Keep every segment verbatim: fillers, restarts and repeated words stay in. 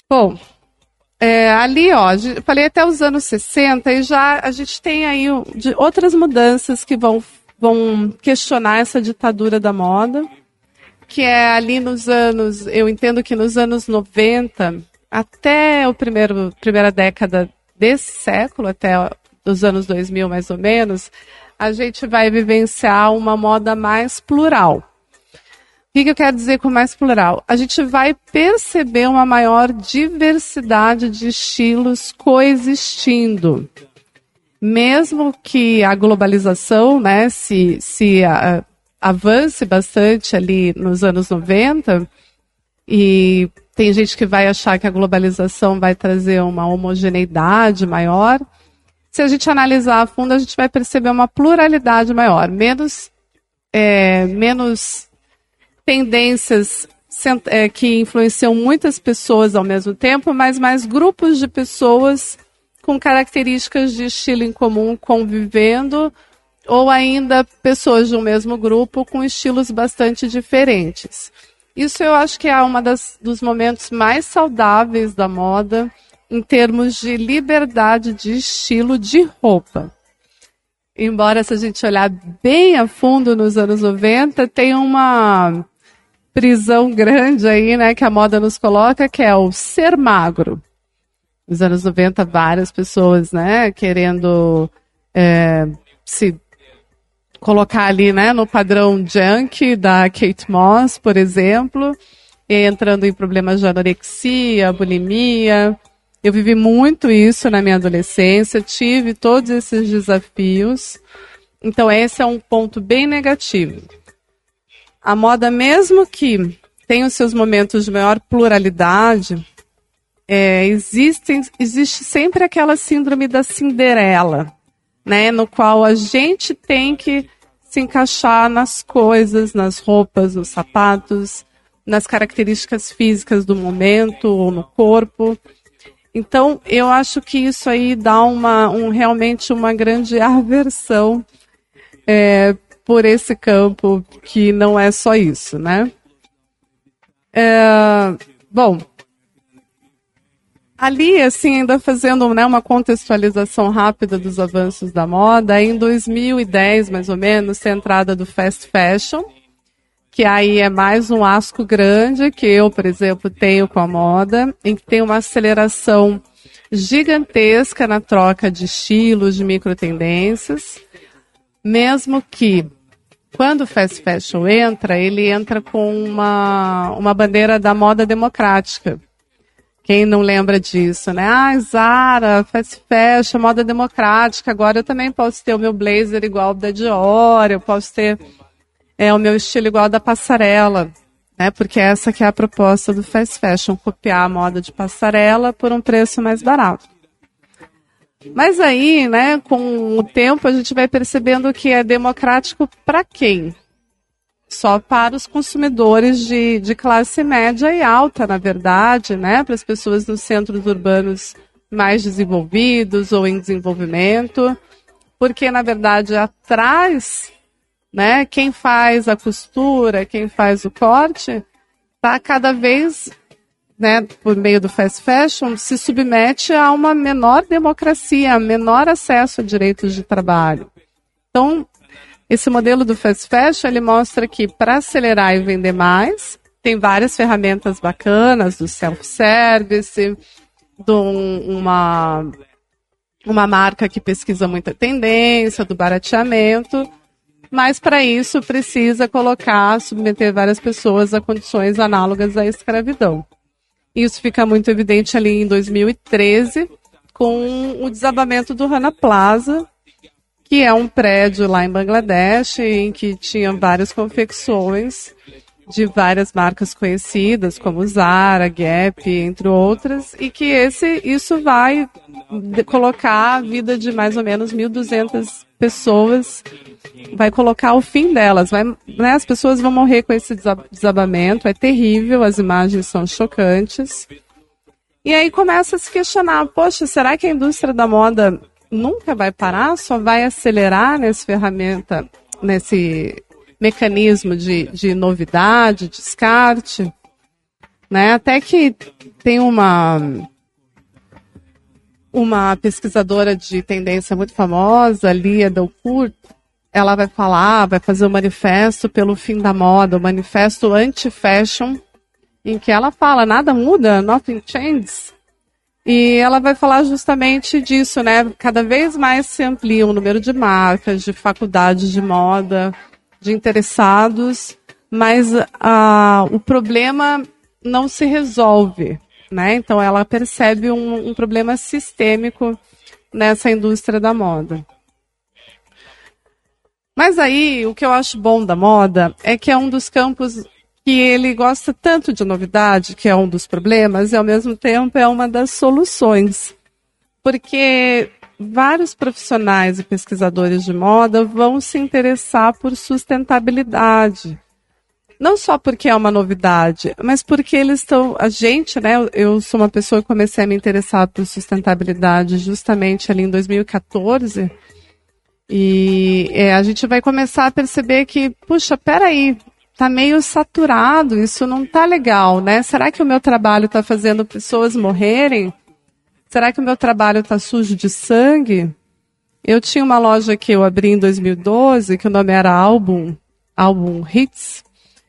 Bom, é, ali, ó, eu falei até os anos sessenta e já a gente tem aí de outras mudanças que vão, vão questionar essa ditadura da moda, que é ali nos anos, eu entendo que nos anos noventa, até a primeira década desse século, até os anos dois mil mais ou menos, a gente vai vivenciar uma moda mais plural. O que, que eu quero dizer com mais plural? A gente vai perceber uma maior diversidade de estilos coexistindo. Mesmo que a globalização, né, se, se a, avance bastante ali nos anos noventa, e tem gente que vai achar que a globalização vai trazer uma homogeneidade maior. Se a gente analisar a fundo, a gente vai perceber uma pluralidade maior, menos, é, menos tendências é, que influenciam muitas pessoas ao mesmo tempo, mas mais grupos de pessoas com características de estilo em comum convivendo, ou ainda pessoas de um mesmo grupo com estilos bastante diferentes. Isso eu acho que é um dos momentos mais saudáveis da moda em termos de liberdade de estilo de roupa. Embora, se a gente olhar bem a fundo nos anos noventa, tem uma prisão grande aí, né, que a moda nos coloca, que é o ser magro. Nos anos noventa, várias pessoas, né, querendo é, se colocar ali, né, no padrão junk da Kate Moss, por exemplo, e entrando em problemas de anorexia, bulimia. Eu vivi muito isso na minha adolescência, tive todos esses desafios. Então, esse é um ponto bem negativo. A moda, mesmo que tenha os seus momentos de maior pluralidade, é, existem, existe sempre aquela síndrome da Cinderela, né, no qual a gente tem que se encaixar nas coisas, nas roupas, nos sapatos, nas características físicas do momento ou no corpo. Então, eu acho que isso aí dá uma, um, realmente uma grande aversão é, por esse campo, que não é só isso, né? É, bom, ali, assim, ainda fazendo, né, uma contextualização rápida dos avanços da moda, em dois mil e dez, mais ou menos, tem a entrada do fast fashion, que aí é mais um asco grande que eu, por exemplo, tenho com a moda, em que tem uma aceleração gigantesca na troca de estilos, de microtendências, mesmo que quando o fast fashion entra, ele entra com uma, uma bandeira da moda democrática. Quem não lembra disso, né? Ah, Zara, fast fashion, moda democrática, agora eu também posso ter o meu blazer igual ao da Dior, eu posso ter é, o meu estilo igual ao da passarela, né? Porque essa que é a proposta do fast fashion, copiar a moda de passarela por um preço mais barato. Mas aí, né, com o tempo, a gente vai percebendo que é democrático para quem? Só para os consumidores de, de classe média e alta, na verdade, né? Para as pessoas dos centros urbanos mais desenvolvidos ou em desenvolvimento, porque, na verdade, atrás, né, quem faz a costura, quem faz o corte, está cada vez, né, por meio do fast fashion, se submete a uma menor democracia, menor acesso a direitos de trabalho. Então, esse modelo do fast fashion, ele mostra que para acelerar e vender mais, tem várias ferramentas bacanas, do self-service, de um, uma, uma marca que pesquisa muita tendência, do barateamento, mas para isso precisa colocar, submeter várias pessoas a condições análogas à escravidão. Isso fica muito evidente ali em dois mil e treze, com o desabamento do Rana Plaza, que é um prédio lá em Bangladesh, em que tinha várias confecções de várias marcas conhecidas, como Zara, Gap, entre outras, e que esse, isso vai colocar a vida de mais ou menos mil e duzentas pessoas, vai colocar o fim delas. Vai, né, as pessoas vão morrer com esse desabamento, é terrível, as imagens são chocantes. E aí começa a se questionar, poxa, será que a indústria da moda nunca vai parar, só vai acelerar nessa ferramenta, nesse mecanismo de, de novidade, descarte? né? Até que tem uma, uma pesquisadora de tendência muito famosa, Lia Delcourt, ela vai falar, vai fazer o manifesto pelo fim da moda, o manifesto anti-fashion, em que ela fala, nada muda, nothing changes. E ela vai falar justamente disso, né? Cada vez mais se amplia o número de marcas, de faculdades de moda, de interessados, mas ah, o problema não se resolve, né? Então ela percebe um, um problema sistêmico nessa indústria da moda. Mas aí, o que eu acho bom da moda é que é um dos campos que ele gosta tanto de novidade, que é um dos problemas, e ao mesmo tempo é uma das soluções. Porque vários profissionais e pesquisadores de moda vão se interessar por sustentabilidade. Não só porque é uma novidade, mas porque eles estão... A gente, né, eu sou uma pessoa que comecei a me interessar por sustentabilidade justamente ali em dois mil e quatorze, e é, a gente vai começar a perceber que, puxa, peraí, tá meio saturado, isso não tá legal, né? Será que o meu trabalho está fazendo pessoas morrerem? Será que o meu trabalho está sujo de sangue? Eu tinha uma loja que eu abri em dois mil e doze, que o nome era Album, Album Hits,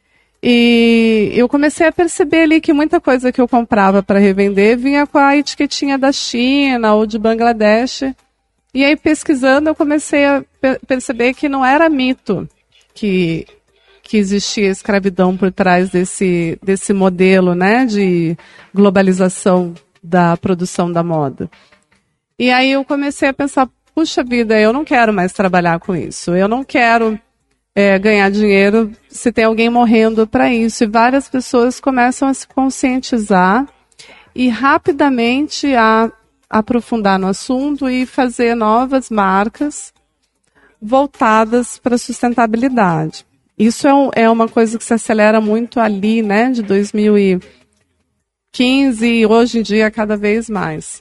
e eu comecei a perceber ali que muita coisa que eu comprava para revender vinha com a etiquetinha da China ou de Bangladesh. E aí, pesquisando, eu comecei a per- perceber que não era mito que, que existia escravidão por trás desse, desse modelo, né, de globalização da produção da moda. E aí eu comecei a pensar, puxa vida, eu não quero mais trabalhar com isso. Eu não quero é, ganhar dinheiro se tem alguém morrendo para isso. E várias pessoas começam a se conscientizar e rapidamente a aprofundar no assunto e fazer novas marcas voltadas para a sustentabilidade. Isso é, um, é uma coisa que se acelera muito ali, né, de dois mil e quinze e hoje em dia cada vez mais.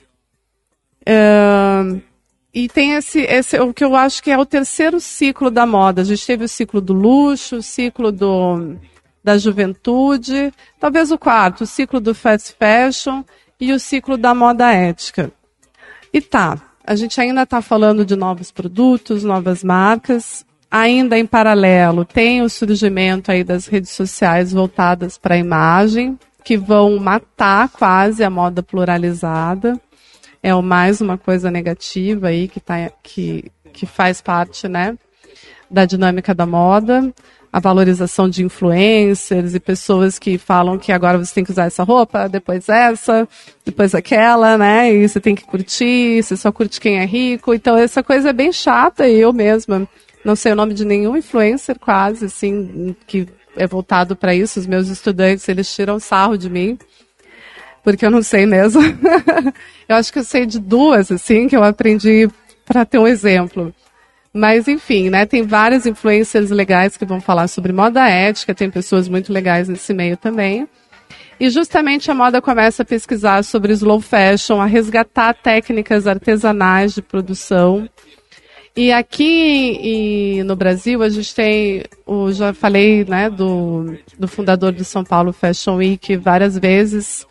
Uh, e tem esse, esse, o que eu acho que é o terceiro ciclo da moda. A gente teve o ciclo do luxo, o ciclo do, da juventude, talvez o quarto, o ciclo do fast fashion e o ciclo da moda ética. E tá, a gente ainda está falando de novos produtos, novas marcas, ainda em paralelo tem o surgimento aí das redes sociais voltadas para a imagem, que vão matar quase a moda pluralizada. É mais uma coisa negativa aí que, tá, que, que faz parte, né, da dinâmica da moda. A valorização de influencers e pessoas que falam que agora você tem que usar essa roupa, depois essa, depois aquela, né? E você tem que curtir, você só curte quem é rico. Então essa coisa é bem chata e eu mesma não sei o nome de nenhum influencer quase, assim, que é voltado para isso. Os meus estudantes, eles tiram sarro de mim, porque eu não sei mesmo. Eu acho que eu sei de duas, assim, que eu aprendi para ter um exemplo. Mas, enfim, né, tem várias influencers legais que vão falar sobre moda ética, tem pessoas muito legais nesse meio também. E justamente a moda começa a pesquisar sobre slow fashion, a resgatar técnicas artesanais de produção. E aqui e no Brasil a gente tem, o, já falei, né, do, do fundador do São Paulo Fashion Week várias vezes.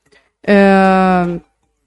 É,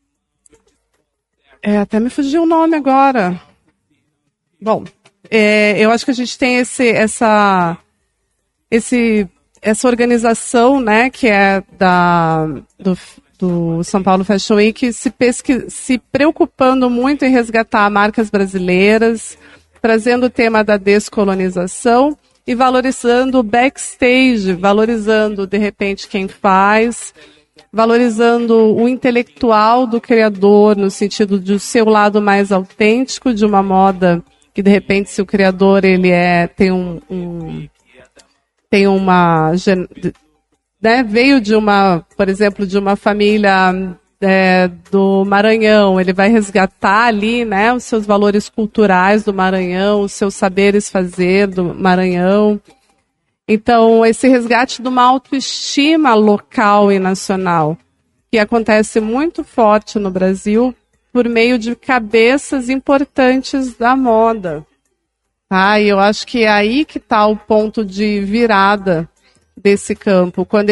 é, até me fugiu o nome agora. Bom, é, eu acho que a gente tem esse, essa, esse, essa organização, né, que é da, do, do São Paulo Fashion Week, se, pesqui, se preocupando muito em resgatar marcas brasileiras, trazendo o tema da descolonização e valorizando o backstage, valorizando, de repente, quem faz, valorizando o intelectual do criador, no sentido de o seu lado mais autêntico de uma moda que de repente se o criador ele é tem um, um tem uma né, veio de uma, por exemplo, de uma família é, do Maranhão, ele vai resgatar ali, né, os seus valores culturais do Maranhão, os seus saberes fazer do Maranhão. Então esse resgate de uma autoestima local e nacional que acontece muito forte no Brasil por meio de cabeças importantes da moda. Ah, e eu acho que é aí que está o ponto de virada desse campo, quando ele,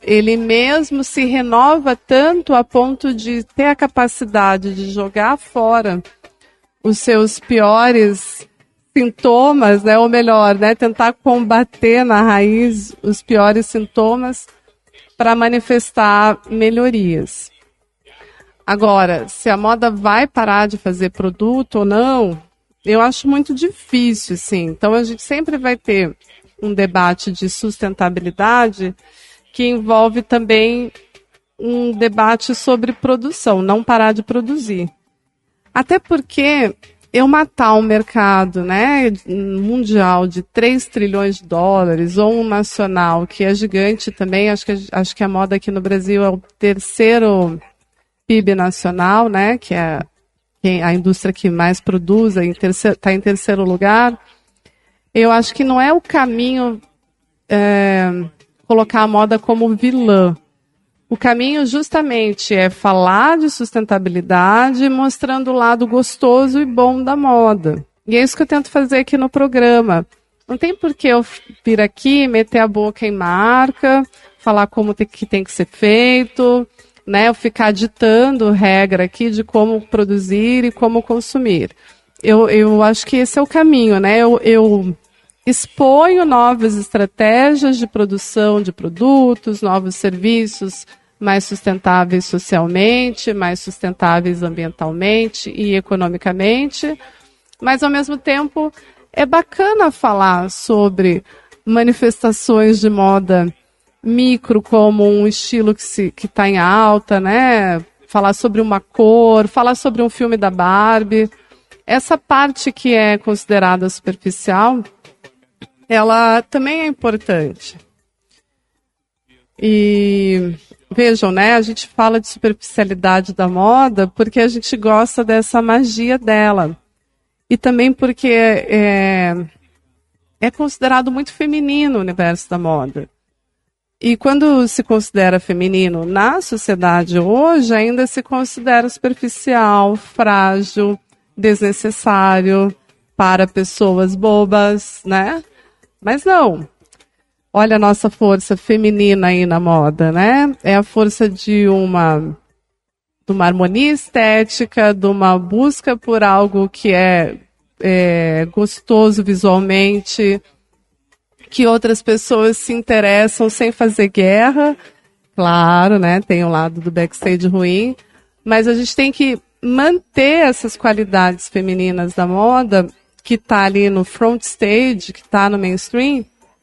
ele mesmo se renova tanto a ponto de ter a capacidade de jogar fora os seus piores sintomas, né? Ou melhor, né? Tentar combater na raiz os piores sintomas para manifestar melhorias. Agora, se a moda vai parar de fazer produto ou não, eu acho muito difícil, sim. Então, a gente sempre vai ter um debate de sustentabilidade que envolve também um debate sobre produção, não parar de produzir. Até porque eu matar um mercado, né, mundial de três trilhões de dólares, ou um nacional que é gigante também, acho que, acho que a moda aqui no Brasil é o terceiro P I B nacional, né, que é a indústria que mais produz, está em terceiro lugar. Eu acho que não é o caminho é, colocar a moda como vilã. O caminho justamente é falar de sustentabilidade, mostrando o lado gostoso e bom da moda. E é isso que eu tento fazer aqui no programa. Não tem por que eu vir aqui, meter a boca em marca, falar como tem, que tem que ser feito, né? Eu ficar ditando regra aqui de como produzir e como consumir. Eu, eu acho que esse é o caminho, né? Eu, eu exponho novas estratégias de produção de produtos, novos serviços mais sustentáveis socialmente, mais sustentáveis ambientalmente e economicamente, mas ao mesmo tempo é bacana falar sobre manifestações de moda micro como um estilo que se, que está em alta, né? Falar sobre uma cor, falar sobre um filme da Barbie. Essa parte que é considerada superficial, ela também é importante. E vejam, né? A gente fala de superficialidade da moda porque a gente gosta dessa magia dela. E também porque é, é considerado muito feminino o universo da moda. E quando se considera feminino na sociedade hoje, ainda se considera superficial, frágil, desnecessário para pessoas bobas, né? Mas não. Olha a nossa força feminina aí na moda, né? É a força de uma, de uma harmonia estética, de uma busca por algo que é, é gostoso visualmente, que outras pessoas se interessam sem fazer guerra. Claro, né? Tem o lado do backstage ruim, mas a gente tem que manter essas qualidades femininas da moda, que está ali no front stage, que está no mainstream,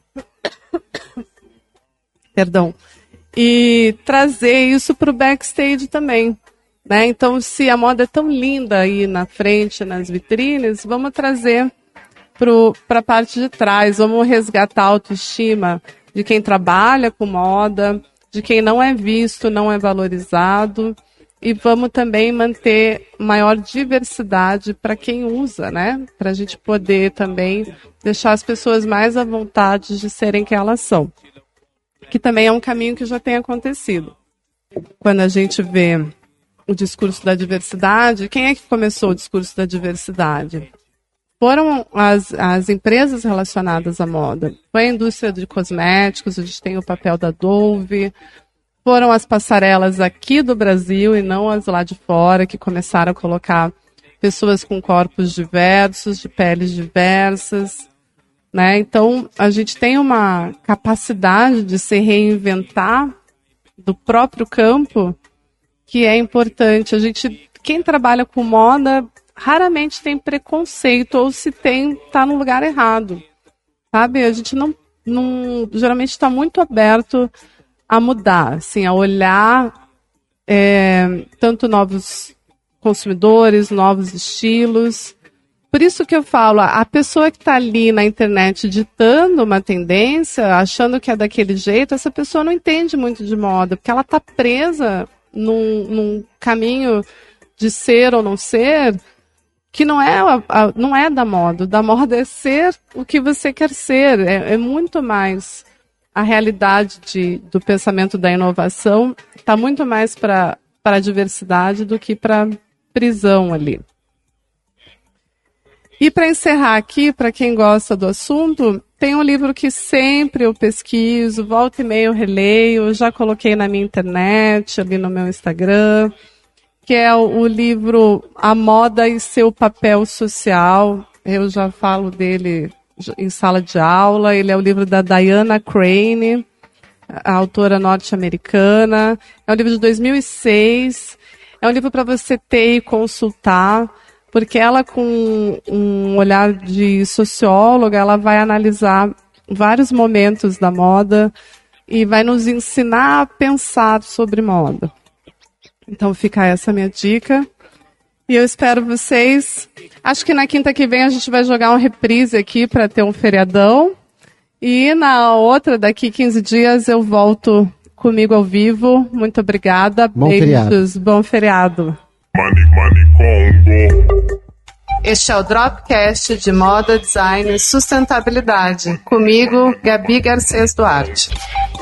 perdão, e trazer isso para o backstage também, né? Então, se a moda é tão linda aí na frente, nas vitrines, vamos trazer para a parte de trás, vamos resgatar a autoestima de quem trabalha com moda, de quem não é visto, não é valorizado, e vamos também manter maior diversidade para quem usa, né? Para a gente poder também deixar as pessoas mais à vontade de serem quem elas são. Que também é um caminho que já tem acontecido. Quando a gente vê o discurso da diversidade, quem é que começou o discurso da diversidade? Foram as, as empresas relacionadas à moda. Foi a indústria de cosméticos, a gente tem o papel da Dove. Foram as passarelas aqui do Brasil e não as lá de fora, que começaram a colocar pessoas com corpos diversos, de peles diversas, né? Então, a gente tem uma capacidade de se reinventar do próprio campo que é importante. A gente, quem trabalha com moda, raramente tem preconceito, ou se tem, está no lugar errado, sabe? A gente não, não geralmente está muito aberto a mudar, assim, a olhar é, tanto novos consumidores, novos estilos. Por isso que eu falo, a pessoa que está ali na internet ditando uma tendência, achando que é daquele jeito, essa pessoa não entende muito de moda, porque ela está presa num, num caminho de ser ou não ser, que não é, a, a, não é da moda. Da moda é ser o que você quer ser. É, é muito mais a realidade de, do pensamento da inovação, está muito mais para a diversidade do que para prisão ali. E para encerrar aqui, para quem gosta do assunto, tem um livro que sempre eu pesquiso, volta e meia eu releio, já coloquei na minha internet, ali no meu Instagram, que é o, o livro A Moda e Seu Papel Social. Eu já falo dele em sala de aula. Ele é o livro da Diana Crane, a autora norte-americana. É um livro de dois mil e seis. É um livro para você ter e consultar, porque ela, com um olhar de socióloga, ela vai analisar vários momentos da moda e vai nos ensinar a pensar sobre moda. Então fica essa minha dica. E eu espero vocês. Acho que na quinta que vem a gente vai jogar uma reprise aqui para ter um feriadão. E na outra, daqui quinze dias, eu volto comigo ao vivo. Muito obrigada. Bom Beijos. Feriado. Bom feriado. Money, money, Congo. Este é o Dropcast de Moda, Design e Sustentabilidade. Comigo, Gabi Garcês Duarte.